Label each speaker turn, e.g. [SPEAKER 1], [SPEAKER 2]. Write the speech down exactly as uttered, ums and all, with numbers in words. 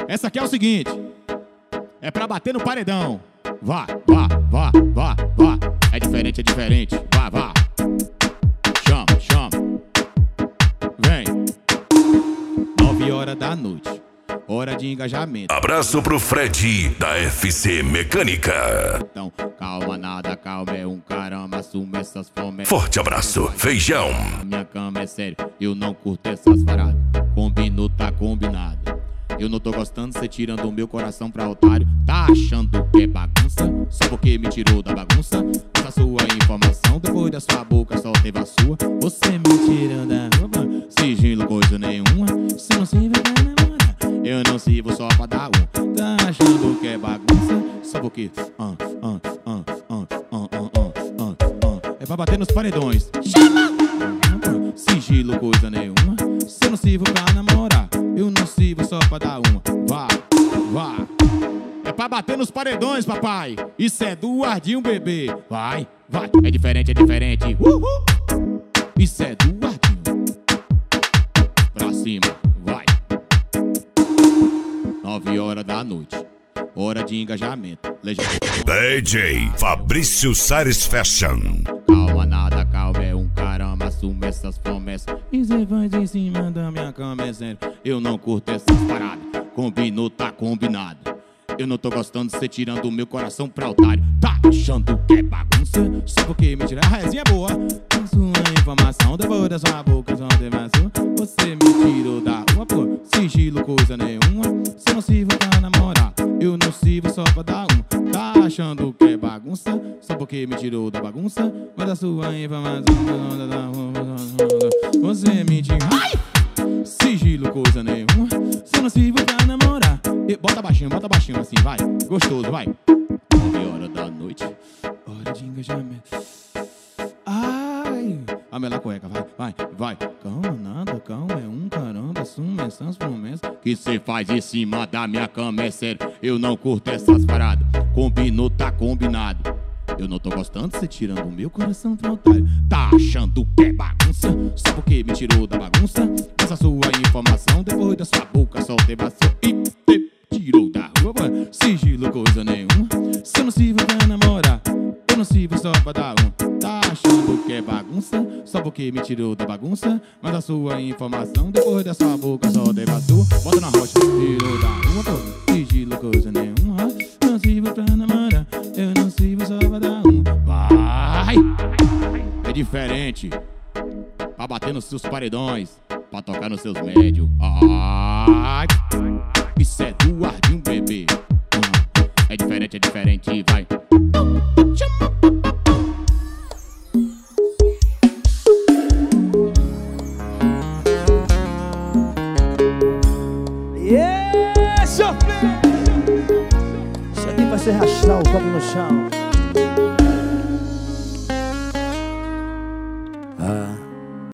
[SPEAKER 1] Essa aqui é o seguinte, é pra bater no paredão. Vá, vá, vá, vá, vá. É diferente, é diferente. Vá, vá. Chama, chama. Vem. Nove horas da noite, hora de engajamento.
[SPEAKER 2] Abraço pro Fred da F C Mecânica.
[SPEAKER 1] Então, calma, nada, calma, é um caramba, assume essas fomes.
[SPEAKER 2] Forte abraço, feijão.
[SPEAKER 1] A minha cama é sério, eu não curto essas paradas. Combino, tá combinado. Eu não tô gostando, cê tirando o meu coração pra otário. Tá achando que é bagunça? Só porque me tirou da bagunça. Essa sua informação, depois da sua boca só teve a sua. Você me tirando da roupa, sigilo coisa nenhuma. Se não sirva pra namorar, eu não sirvo só pra dar um. Tá achando que é bagunça? Só porque ah, ah, ah, ah, ah, ah, ah, ah. É pra bater nos paredões. Chama! Sigilo coisa nenhuma. Se eu não sirvo pra namorar, eu não sirvo só pra dar uma. Vá, vá. É pra bater nos paredões, papai. Isso é do Ardinho, bebê. Vai, vai. É diferente, é diferente. Uhul. Isso é do Ardinho. Pra cima, vai. Nove horas da noite, hora de engajamento. Legenda.
[SPEAKER 2] D J Fabrício Sares Fashion.
[SPEAKER 1] Calma, nada, calma, é um caramba, assume essas promessas. E cê vai de cima da minha cama, é sério. Eu não curto essas paradas. Combinou, tá combinado. Eu não tô gostando de cê tirando o meu coração pra otário. Tá achando que é bagunça? Só porque me tira. A resinha é boa. A sua informação, depois da sua boca só teve a sua. Você me tirou da rua, pô. Sigilo coisa nenhuma. Cê não sirva pra namorar, eu não sirvo só pra dar um. Tá achando que é bagunça? Só porque me tirou da bagunça. Mas a sua informação, você me tirou. Ai! Sigilo coisa nenhuma. Cê não sirva pra namorar. E bota baixinho, bota baixinho assim, vai. Gostoso, vai. Nove horas da noite, hora de engajamento. Ai! A melhor cueca, vai, vai, vai. Calma, nada, calma, é um caramba, assume essas promessas. Que cê faz em cima da minha cama, é sério. Eu não curto essas paradas. Combinou, tá combinado. Eu não tô gostando de cê tirando o meu coração pra otário. Tá achando que é bagunça? Só porque me tirou da bagunça. Essa sua informação, depois da sua boca só teve a sua. E te tirou da rua, sigilo coisa nenhuma. Se eu não sirvo pra namorar, eu não sirvo só pra dar um. Tá achando que é bagunça? Só porque me tirou da bagunça. Mas a sua informação, depois da sua boca só teve a sua. Bota na rocha, tirou da rua, pô. Sigilo coisa nenhuma. Não sirvo pra namorar, eu não sirvo só pra dar um. Vai! É diferente. Pra bater nos seus paredões, pra tocar nos seus médios. Ai! Isso é do Ardinho, bebê. É diferente, é diferente, vai.
[SPEAKER 3] Yeah, isso aqui vai ser rachar o copo no chão.